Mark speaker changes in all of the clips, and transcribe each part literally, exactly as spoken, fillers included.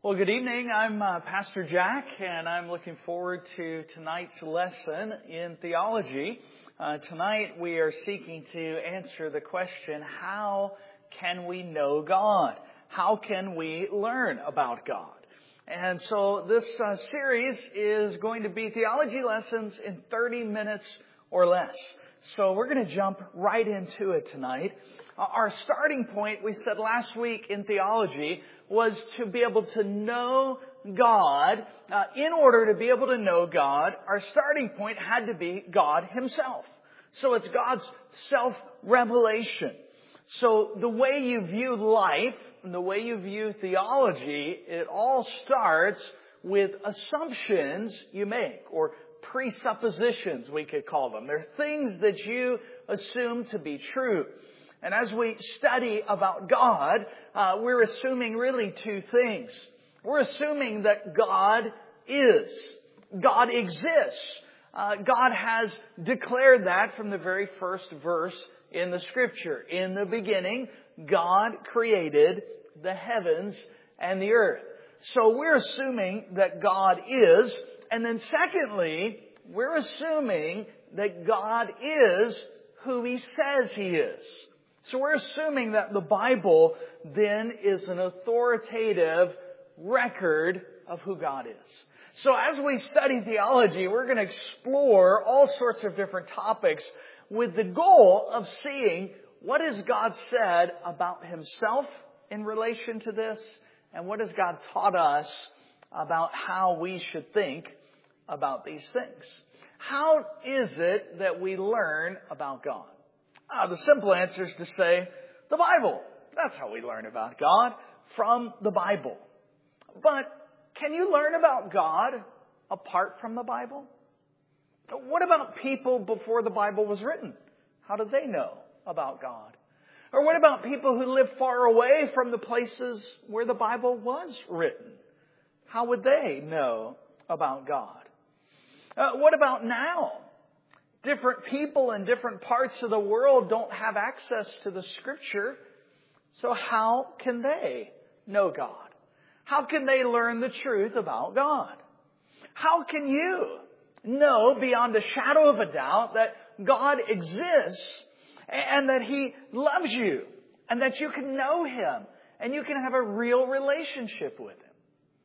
Speaker 1: Well, good evening. I'm uh, Pastor Jack, and I'm looking forward to tonight's lesson in theology. Uh, tonight we are seeking to answer the question, how can we know God? How can we learn about God? And so this uh, series is going to be theology lessons in thirty minutes or less. So we're going to jump right into it tonight. Uh, our starting point, we said last week in theology, was to be able to know God. Uh, in order to be able to know God, our starting point had to be God Himself. So it's God's self-revelation. So the way you view life, and the way you view theology, it all starts with assumptions you make, or presuppositions, we could call them. They're things that you assume to be true. And as we study about God, uh, we're assuming really two things. We're assuming that God is. God exists. Uh, God has declared that from the very first verse in the Scripture. In the beginning, God created the heavens and the earth. So we're assuming that God is. And then secondly, we're assuming that God is who He says He is. So we're assuming that the Bible then is an authoritative record of who God is. So as we study theology, we're going to explore all sorts of different topics with the goal of seeing what has God said about Himself in relation to this, and what has God taught us about how we should think about these things. How is it that we learn about God? Ah, the simple answer is to say, the Bible. That's how we learn about God, from the Bible. But can you learn about God apart from the Bible? What about people before the Bible was written? How did they know about God? Or what about people who live far away from the places where the Bible was written? How would they know about God? Uh, what about now? Different people in different parts of the world don't have access to the Scripture. So how can they know God? How can they learn the truth about God? How can you know beyond a shadow of a doubt that God exists and that He loves you and that you can know Him and you can have a real relationship with Him?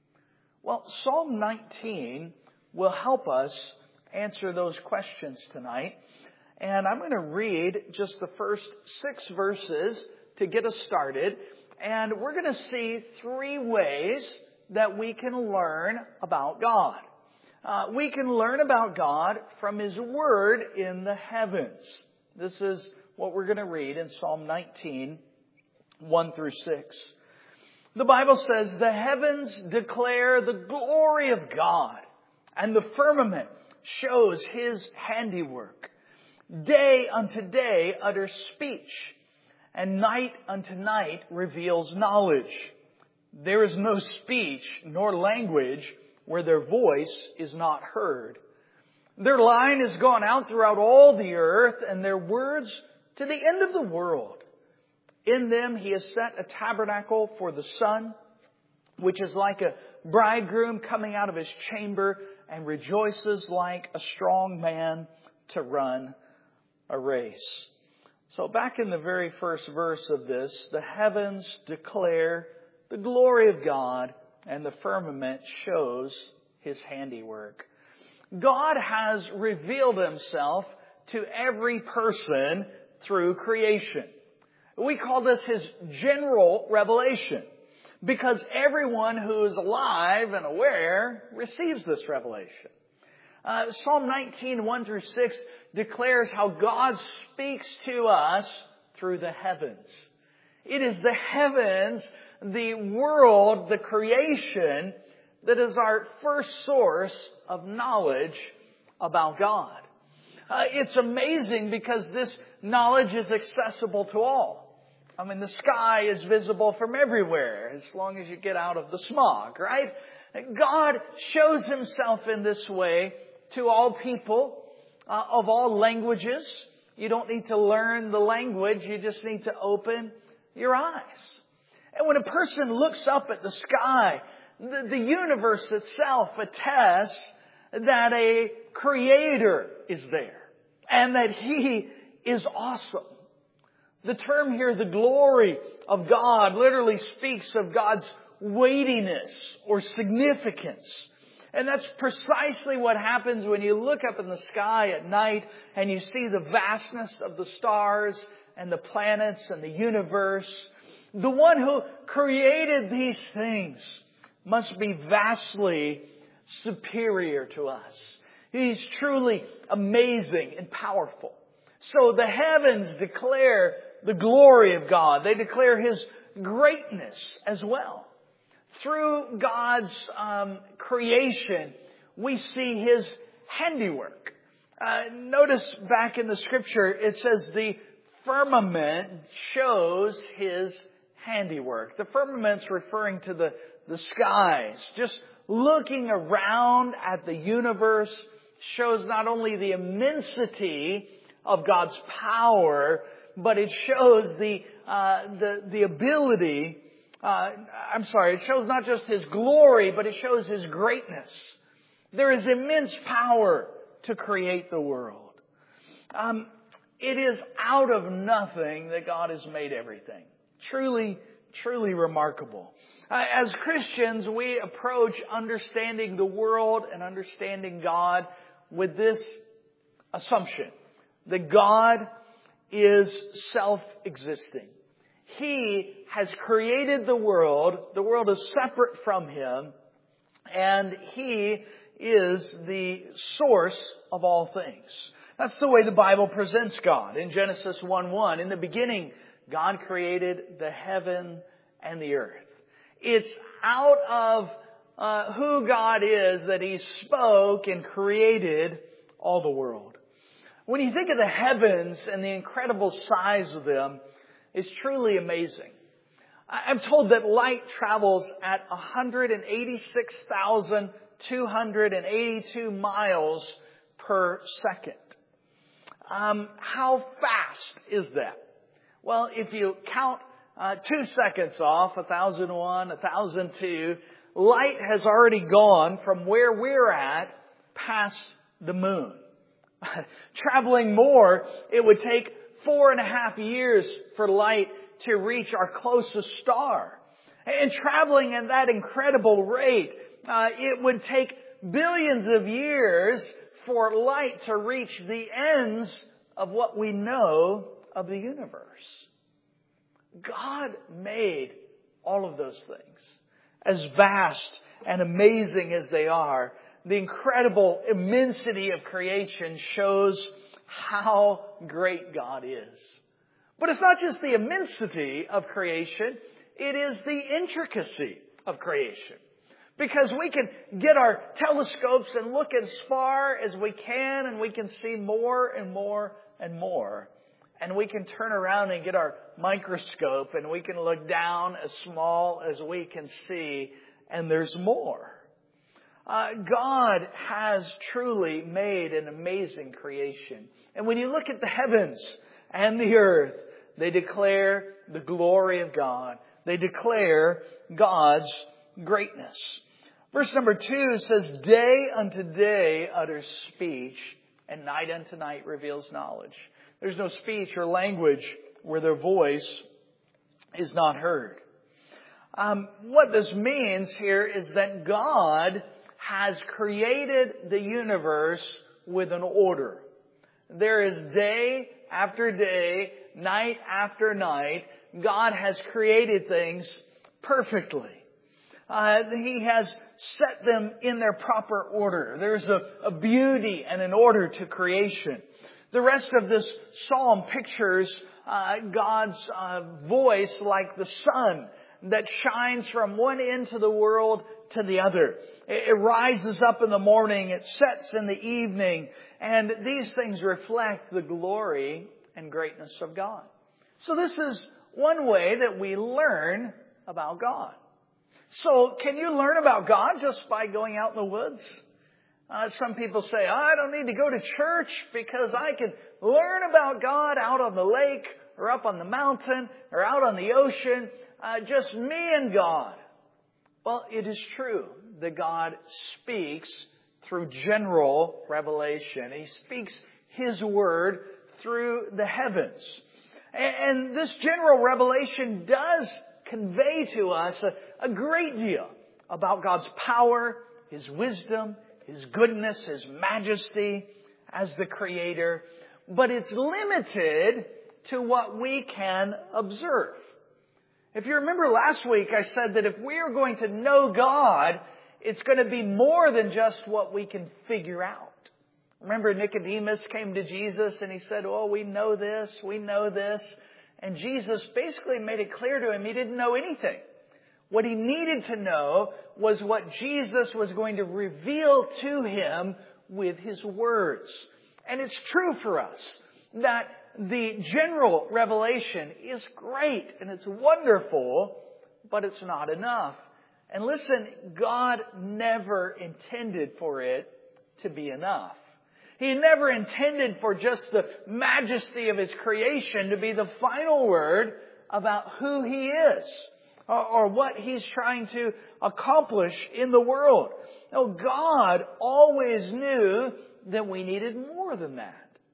Speaker 1: Well, Psalm nineteen will help us answer those questions tonight. And I'm going to read just the first six verses to get us started. And we're going to see three ways that we can learn about God. Uh, we can learn about God from His Word in the heavens. This is what we're going to read in Psalm nineteen, one through six. The Bible says, "The heavens declare the glory of God, and the firmament shows His handiwork. Day unto day utters speech, and night unto night reveals knowledge. There is no speech nor language where their voice is not heard. Their line is gone out throughout all the earth, and their words to the end of the world. In them He has set a tabernacle for the sun, which is like a bridegroom coming out of his chamber, and rejoices like a strong man to run a race." So back in the very first verse of this, the heavens declare the glory of God, and the firmament shows His handiwork. God has revealed Himself to every person through creation. We call this His general revelation, because everyone who is alive and aware receives this revelation. Uh, Psalm nineteen, one through six declares how God speaks to us through the heavens. It is the heavens, the world, the creation, that is our first source of knowledge about God. Uh, it's amazing because this knowledge is accessible to all. I mean, the sky is visible from everywhere as long as you get out of the smog, right? God shows Himself in this way to all people uh, of all languages. You don't need to learn the language. You just need to open your eyes. And when a person looks up at the sky, the, the universe itself attests that a Creator is there and that He is awesome. The term here, the glory of God, literally speaks of God's weightiness or significance. And that's precisely what happens when you look up in the sky at night and you see the vastness of the stars and the planets and the universe. The one who created these things must be vastly superior to us. He's truly amazing and powerful. So the heavens declare the glory of God. They declare His greatness as well. Through God's um, creation, we see His handiwork. Uh, notice back in the Scripture, it says the firmament shows His handiwork. The firmament's referring to the, the skies. Just looking around at the universe shows not only the immensity of God's power, but it shows the uh, the the ability. Uh, I'm sorry, it shows not just His glory, but it shows His greatness. There is immense power to create the world. Um, it is out of nothing that God has made everything. Truly, truly remarkable. Uh, as Christians, we approach understanding the world and understanding God with this assumption, that God is self-existing. He has created the world. The world is separate from Him. And He is the source of all things. That's the way the Bible presents God. In Genesis one one, in the beginning, God created the heaven and the earth. It's out of uh, who God is that He spoke and created all the world. When you think of the heavens and the incredible size of them, it's truly amazing. I'm told that light travels at one hundred eighty-six thousand two hundred eighty-two miles per second. Um, how fast is that? Well, if you count uh, two seconds off, one thousand one, one thousand two, light has already gone from where we're at past the moon. Traveling more, it would take four and a half years for light to reach our closest star. And traveling at that incredible rate, uh, it would take billions of years for light to reach the ends of what we know of the universe. God made all of those things. As vast and amazing as they are, the incredible immensity of creation shows how great God is. But it's not just the immensity of creation, it is the intricacy of creation. Because we can get our telescopes and look as far as we can, and we can see more and more and more. And we can turn around and get our microscope and we can look down as small as we can see, and there's more. Uh, God has truly made an amazing creation. And when you look at the heavens and the earth, they declare the glory of God. They declare God's greatness. Verse number two says, day unto day utters speech, and night unto night reveals knowledge. There's no speech or language where their voice is not heard. Um, what this means here is that God has created the universe with an order. There is day after day, night after night. God has created things perfectly. Uh, he has set them in their proper order. There's a, a beauty and an order to creation. The rest of this psalm pictures uh, God's uh, voice like the sun that shines from one end of the world to the other. It, it rises up in the morning, it sets in the evening, and these things reflect the glory and greatness of God. So this is one way that we learn about God. So can you learn about God just by going out in the woods? Uh, some people say, oh, I don't need to go to church because I can learn about God out on the lake or up on the mountain or out on the ocean. Uh, just me and God. Well, it is true that God speaks through general revelation. He speaks His Word through the heavens. And this general revelation does convey to us a, a great deal about God's power, His wisdom, His goodness, His majesty as the Creator. But it's limited to what we can observe. If you remember last week, I said that if we are going to know God, it's going to be more than just what we can figure out. Remember, Nicodemus came to Jesus and he said, oh, we know this, we know this. And Jesus basically made it clear to him he didn't know anything. What he needed to know was what Jesus was going to reveal to him with His words. And it's true for us that the general revelation is great and it's wonderful, but it's not enough. And listen, God never intended for it to be enough. He never intended for just the majesty of His creation to be the final word about who He is or, or what He's trying to accomplish in the world. No, God always knew that we needed more than that.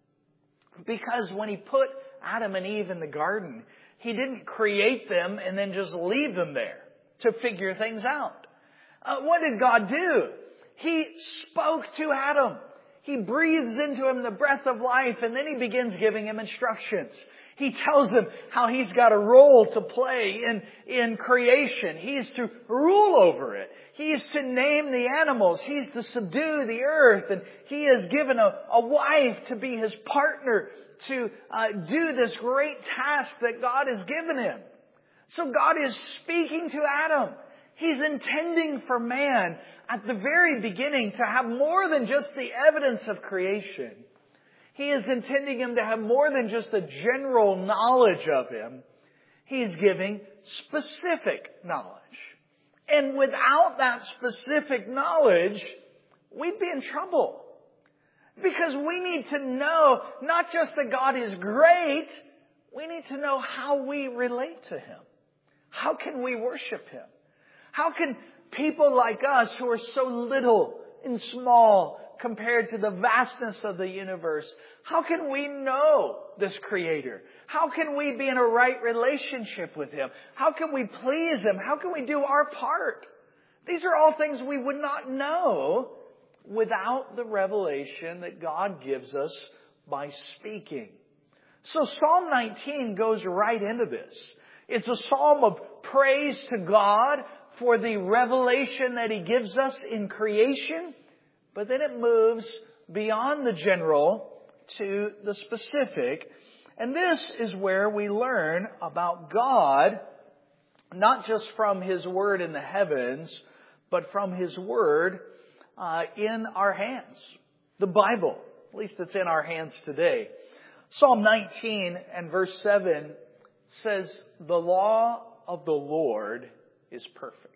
Speaker 1: Because when He put Adam and Eve in the garden, He didn't create them and then just leave them there to figure things out. Uh, what did God do? He spoke to Adam. He breathes into him the breath of life, and then He begins giving him instructions. He tells him how he's got a role to play in, in creation. He's to rule over it. He's to name the animals. He's to subdue the earth. And He has given a, a wife to be his partner to uh, do this great task that God has given him. So God is speaking to Adam. He's intending for man at the very beginning to have more than just the evidence of creation. He is intending him to have more than just a general knowledge of Him. He's giving specific knowledge. And without that specific knowledge, we'd be in trouble. Because we need to know not just that God is great, we need to know how we relate to Him. How can we worship Him? How can people like us who are so little and small compared to the vastness of the universe, how can we know this Creator? How can we be in a right relationship with Him? How can we please Him? How can we do our part? These are all things we would not know without the revelation that God gives us by speaking. So Psalm nineteen goes right into this. It's a psalm of praise to God for the revelation that He gives us in creation. But then it moves beyond the general to the specific. And this is where we learn about God, not just from His Word in the heavens, but from His Word uh, in our hands. The Bible, at least it's in our hands today. Psalm nineteen and verse seven says, "The law of the Lord is perfect."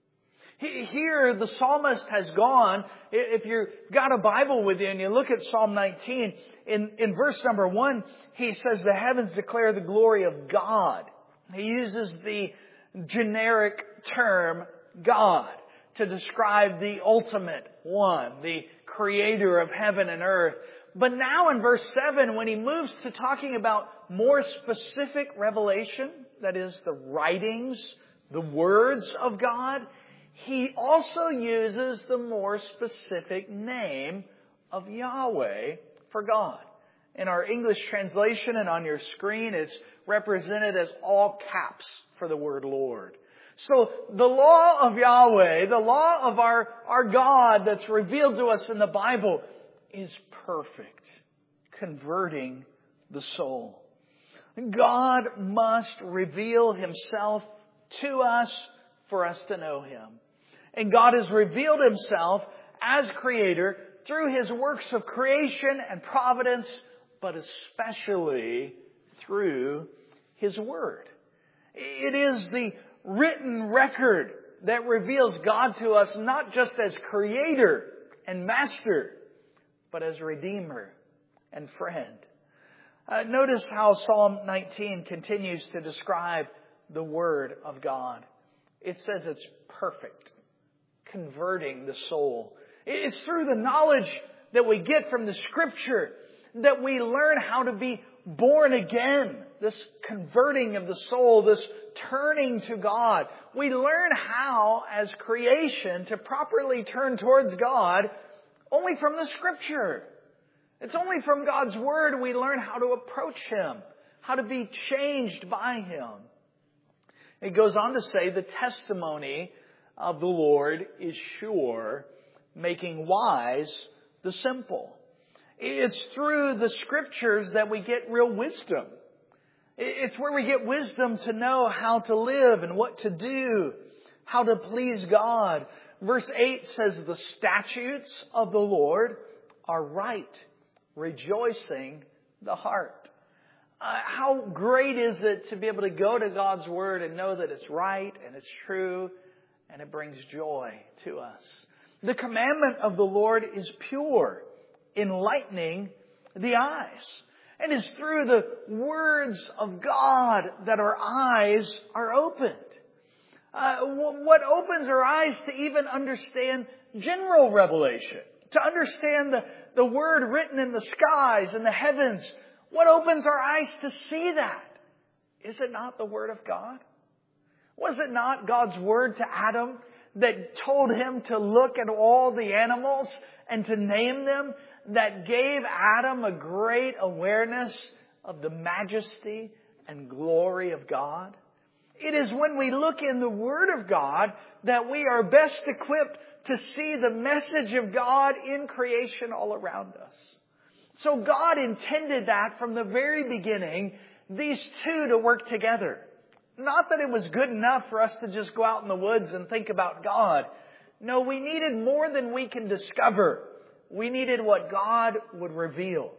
Speaker 1: Here, the psalmist has gone, if you've got a Bible with you and you look at Psalm nineteen, in, in verse number one, he says, "The heavens declare the glory of God." He uses the generic term God to describe the ultimate one, the Creator of heaven and earth. But now in verse seven, when he moves to talking about more specific revelation, that is the writings, the words of God, he also uses the more specific name of Yahweh for God. In our English translation and on your screen, it's represented as all caps for the word Lord. So the law of Yahweh, the law of our, our God that's revealed to us in the Bible is perfect, converting the soul. God must reveal Himself to us for us to know Him. And God has revealed Himself as Creator through His works of creation and providence, but especially through His Word. It is the written record that reveals God to us not just as Creator and Master, but as Redeemer and friend. Uh, notice how Psalm nineteen continues to describe the Word of God. it says it's perfect, converting the soul. It's through the knowledge that we get from the Scripture that we learn how to be born again. This converting of the soul, this turning to God. We learn how, as creation, to properly turn towards God only from the Scripture. It's only from God's Word we learn how to approach Him, how to be changed by Him. It goes on to say, the testimony of the Lord is sure, making wise the simple. It's through the Scriptures that we get real wisdom. It's where we get wisdom to know how to live and what to do, how to please God. Verse eight says, the statutes of the Lord are right, rejoicing the heart. Uh, how great is it to be able to go to God's Word and know that it's right and it's true and it brings joy to us. The commandment of the Lord is pure, enlightening the eyes. And it's through the words of God that our eyes are opened. Uh, what opens our eyes to even understand general revelation, to understand the, the Word written in the skies and the heavens. What opens our eyes to see that? Is it not the Word of God? Was it not God's Word to Adam that told him to look at all the animals and to name them, that gave Adam a great awareness of the majesty and glory of God? It is when we look in the Word of God that we are best equipped to see the message of God in creation all around us. So God intended that from the very beginning, these two to work together. Not that it was good enough for us to just go out in the woods and think about God. No, we needed more than we can discover. We needed what God would reveal.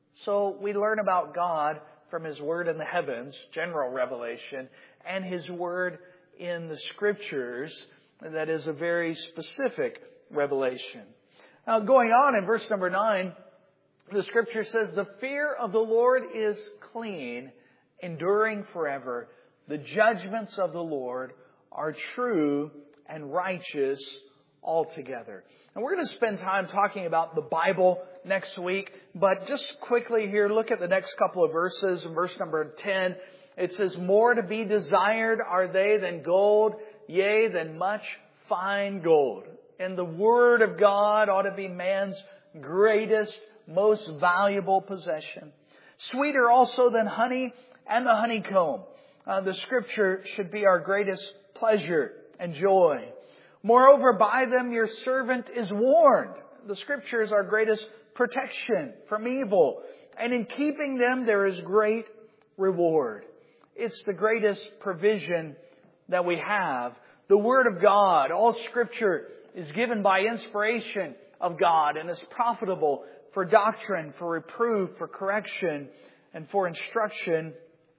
Speaker 1: So we learn about God from His Word in the heavens, general revelation, and His Word in the Scriptures, that is a very specific revelation. Now, going on in verse number nine, the Scripture says, the fear of the Lord is clean, enduring forever. The judgments of the Lord are true and righteous altogether. And we're going to spend time talking about the Bible next week. But just quickly here, look at the next couple of verses. In verse number ten, it says, more to be desired are they than gold, yea, than much fine gold. And the Word of God ought to be man's greatest, most valuable possession. Sweeter also than honey and the honeycomb. Uh, the Scripture should be our greatest pleasure and joy. Moreover, by them your servant is warned. The Scripture is our greatest protection from evil. And in keeping them there is great reward. It's the greatest provision that we have. The Word of God, all Scripture is given by inspiration of God and is profitable for doctrine, for reproof, for correction, and for instruction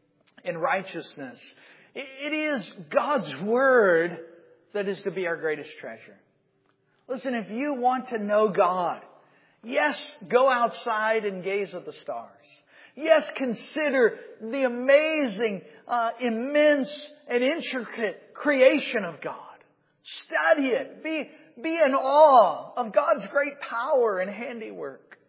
Speaker 1: in righteousness. It is God's Word that is to be our greatest treasure. Listen, if you want to know God, yes, go outside and gaze at the stars. Yes, consider the amazing, uh, immense, and intricate creation of God. Study it. Be, be in awe of God's great power and handiwork.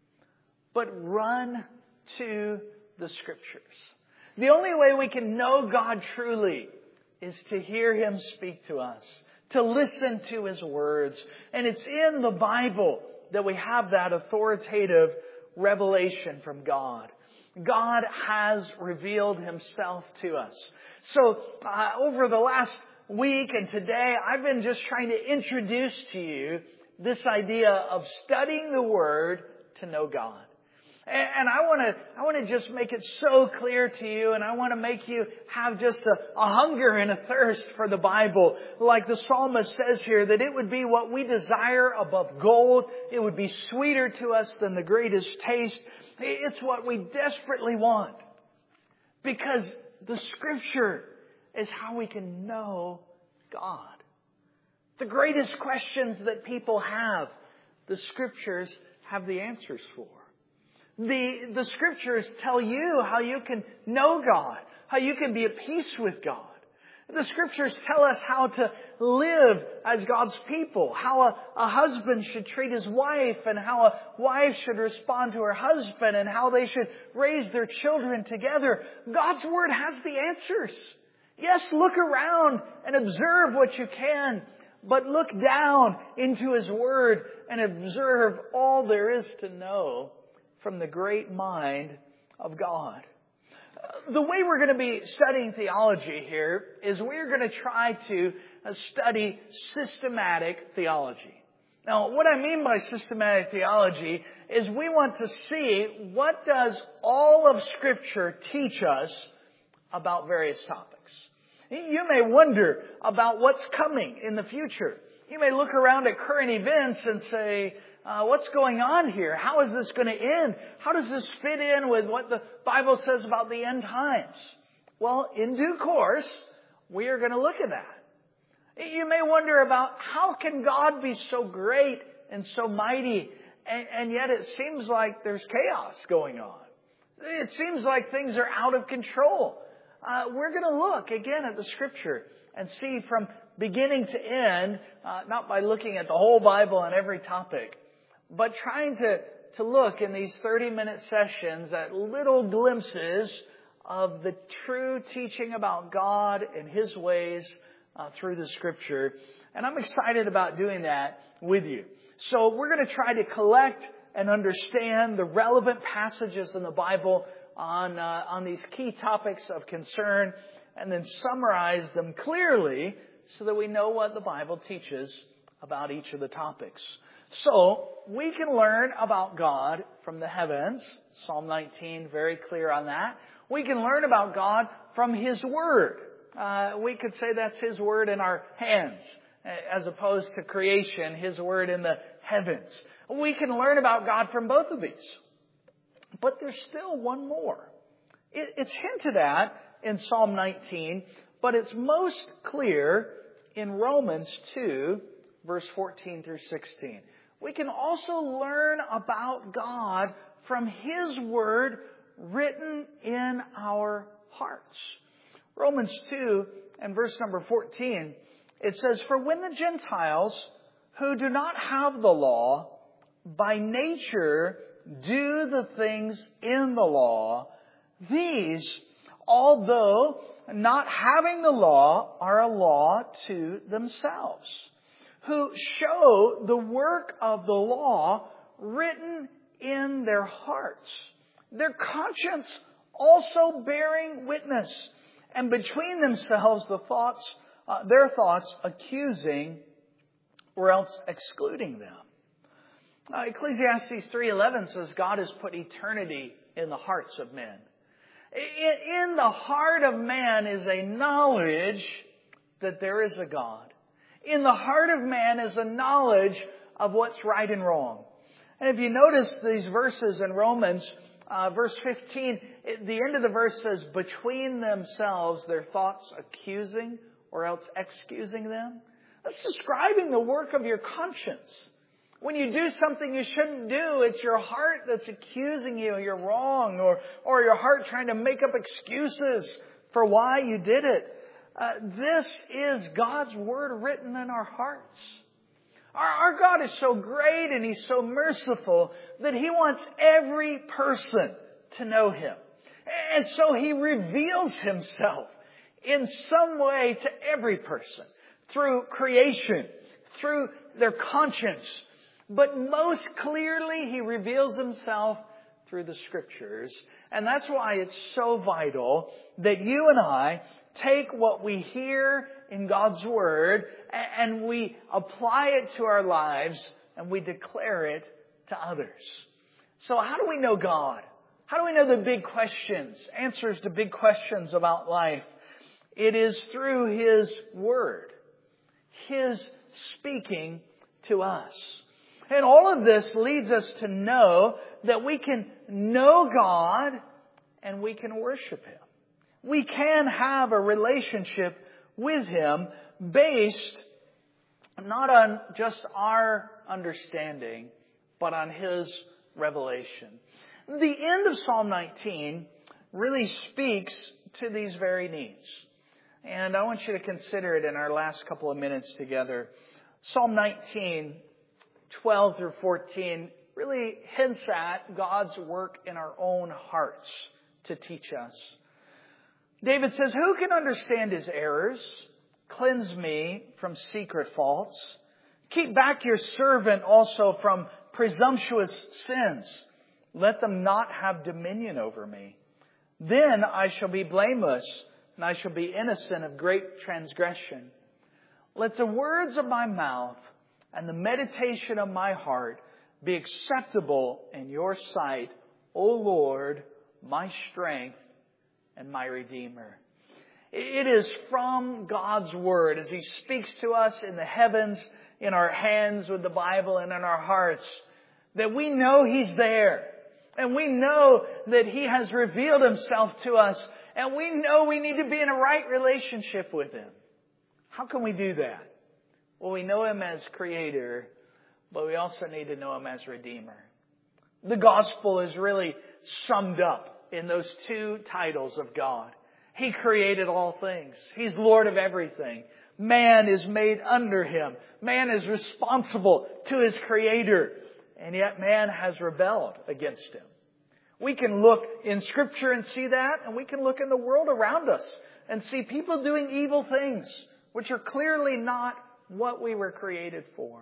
Speaker 1: But run to the Scriptures. The only way we can know God truly is to hear Him speak to us, to listen to His words. And it's in the Bible that we have that authoritative revelation from God. God has revealed Himself to us. So uh, over the last week and today, I've been just trying to introduce to you this idea of studying the Word to know God. And I want to, I want to just make it so clear to you, and I want to make you have just a, a hunger and a thirst for the Bible. Like the psalmist says here, that it would be what we desire above gold. It would be sweeter to us than the greatest taste. It's what we desperately want. Because the Scripture is how we can know God. The greatest questions that people have, the Scriptures have the answers for. The, the Scriptures tell you how you can know God, how you can be at peace with God. The Scriptures tell us how to live as God's people, how a, a husband should treat his wife, and how a wife should respond to her husband, and how they should raise their children together. God's Word has the answers. Yes, look around and observe what you can, but look down into His Word and observe all there is to know from the great mind of God. The way we're going to be studying theology here is we're going to try to study systematic theology. Now, what I mean by systematic theology is we want to see what does all of Scripture teach us about various topics. You may wonder about what's coming in the future. You may look around at current events and say, Uh, what's going on here? How is this going to end? How does this fit in with what the Bible says about the end times? Well, in due course, we are going to look at that. You may wonder about how can God be so great and so mighty, and, and yet it seems like there's chaos going on. It seems like things are out of control. Uh, we're going to look again at the Scripture and see from beginning to end, uh, not by looking at the whole Bible on every topic, but trying to, to look in these thirty-minute sessions at little glimpses of the true teaching about God and His ways uh, through the Scripture. And I'm excited about doing that with you. So we're going to try to collect and understand the relevant passages in the Bible on, uh, on these key topics of concern, and then summarize them clearly so that we know what the Bible teaches about each of the topics. So, we can learn about God from the heavens. Psalm nineteen, very clear on that. We can learn about God from His Word. Uh, we could say that's His Word in our hands, as opposed to creation, His Word in the heavens. We can learn about God from both of these. But there's still one more. It, it's hinted at in Psalm nineteen, but it's most clear in Romans two, verse fourteen through sixteen. We can also learn about God from His Word written in our hearts. Romans two and verse number fourteen, it says, "For when the Gentiles who do not have the law by nature do the things in the law, these, although not having the law, are a law to themselves, who show the work of the law written in their hearts, their conscience also bearing witness, and between themselves the thoughts, uh, their thoughts accusing or else excluding them." Uh, Ecclesiastes three eleven says God has put eternity in the hearts of men. In, in the heart of man is a knowledge that there is a God. In the heart of man is a knowledge of what's right and wrong. And if you notice these verses in Romans, uh, verse fifteen, it, the end of the verse says, "Between themselves their thoughts accusing or else excusing them." That's describing the work of your conscience. When you do something you shouldn't do, it's your heart that's accusing you you're wrong, or, or your heart trying to make up excuses for why you did it. Uh, this is God's Word written in our hearts. Our, our God is so great and He's so merciful that He wants every person to know Him. And so He reveals Himself in some way to every person through creation, through their conscience. But most clearly, He reveals Himself through the Scriptures. And that's why it's so vital that you and I take what we hear in God's Word and we apply it to our lives and we declare it to others. So how do we know God? How do we know the big questions, answers to big questions about life? It is through His Word, His speaking to us. And all of this leads us to know that we can know God and we can worship Him. We can have a relationship with Him based not on just our understanding, but on His revelation. The end of Psalm nineteen really speaks to these very needs. And I want you to consider it in our last couple of minutes together. Psalm nineteen, twelve through fourteen really hints at God's work in our own hearts to teach us. David says, "Who can understand his errors? Cleanse me from secret faults. Keep back your servant also from presumptuous sins. Let them not have dominion over me. Then I shall be blameless, and I shall be innocent of great transgression. Let the words of my mouth and the meditation of my heart be acceptable in your sight, O Lord, my strength and my Redeemer." It is from God's Word as He speaks to us in the heavens, in our hands with the Bible, and in our hearts, that we know He's there. And we know that He has revealed Himself to us. And we know we need to be in a right relationship with Him. How can we do that? Well, we know Him as Creator, but we also need to know Him as Redeemer. The gospel is really summed up in those two titles of God. He created all things. He's Lord of everything. Man is made under Him. Man is responsible to his Creator. And yet man has rebelled against Him. We can look in Scripture and see that, and we can look in the world around us and see people doing evil things, which are clearly not what we were created for.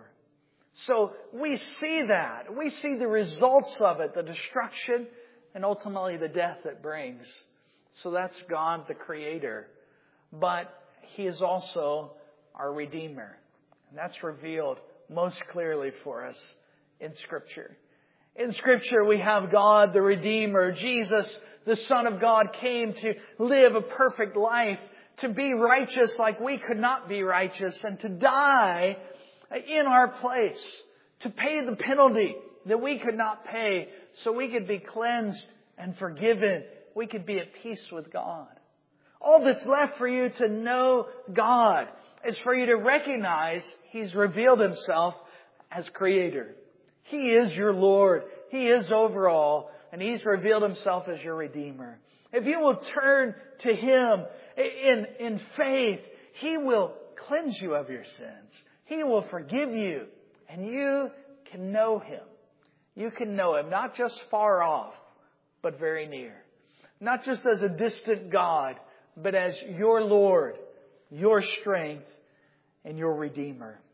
Speaker 1: So we see that. We see the results of it, the destruction, and ultimately the death it brings. So that's God the Creator. But He is also our Redeemer. And that's revealed most clearly for us in Scripture. In Scripture, we have God, the Redeemer. Jesus, the Son of God, came to live a perfect life, to be righteous like we could not be righteous, and to die in our place, to pay the penalty that we could not pay, so we could be cleansed and forgiven. We could be at peace with God. All that's left for you to know God is for you to recognize He's revealed Himself as Creator. He is your Lord. He is over all. And He's revealed Himself as your Redeemer. If you will turn to Him in, in faith, He will cleanse you of your sins. He will forgive you. And you can know Him. You can know Him not just far off, but very near. Not just as a distant God, but as your Lord, your strength, and your Redeemer.